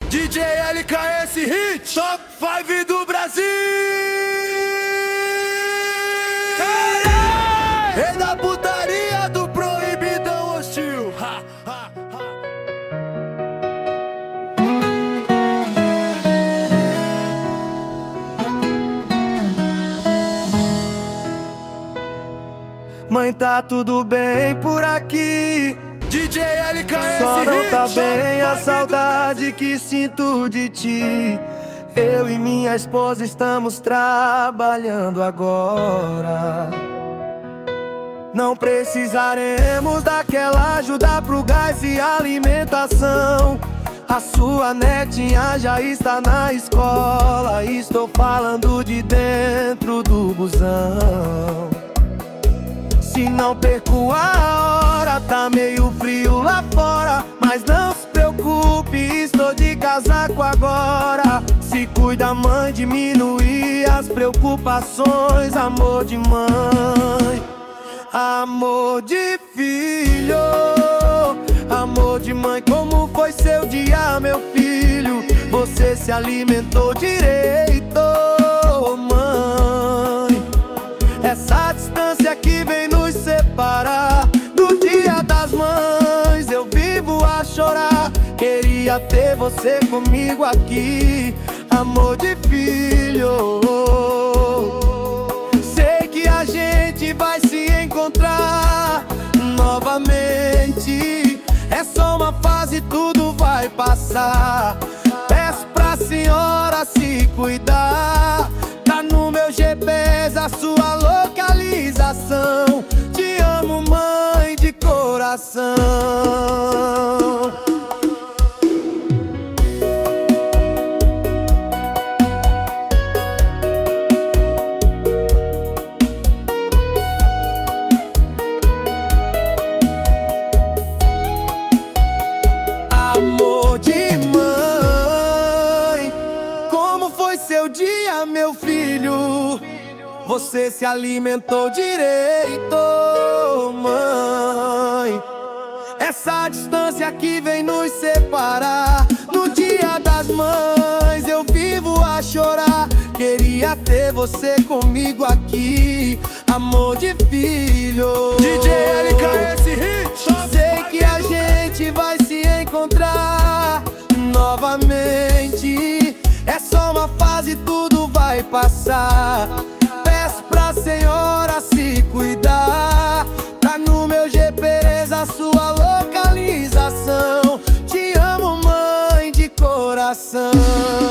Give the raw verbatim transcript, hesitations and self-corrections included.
D J L K S Hit, Top cinco do Brasil. Rei da putaria do proibidão hostil. Ha, ha, ha. Mãe, tá tudo bem por aqui? D J L K S Só não Hit, tá Top bem a cinco saudade que sinto de ti. Eu e minha esposa estamos trabalhando agora. Não precisaremos daquela ajuda pro gás e alimentação. A sua netinha já está na escola. Estou falando de dentro do busão. Se não perco a hora, tá meio frio lá fora, mas não se preocupe, estou de casaco agora. Se cuida, mãe, diminuir as preocupações. Amor de mãe, amor de filho, amor de mãe. Como foi seu dia, meu filho? Você se alimentou direito, mãe? Essa distância que vem nos separar do dia das mães, eu vivo a chorar. Queria ter você comigo aqui, amor de filho. Sei que a gente vai se encontrar novamente. É só uma fase, tudo vai passar. Peço pra senhora se cuidar. Tá no meu G P S a sua localização. Te amo, mãe, de coração. Amor de mãe, como foi seu dia, meu filho? Você se alimentou direito, mãe? Essa distância que vem nos separar no dia das mães, eu vivo a chorar. Queria ter você comigo aqui, amor de filho. D J L K S Hit, Top Sei que a gente vai se encontrar novamente. É só uma fase, tudo vai passar. Peço pra senhora se cuidar. Tá no meu G P S a sua localização. Te amo, mãe, de coração.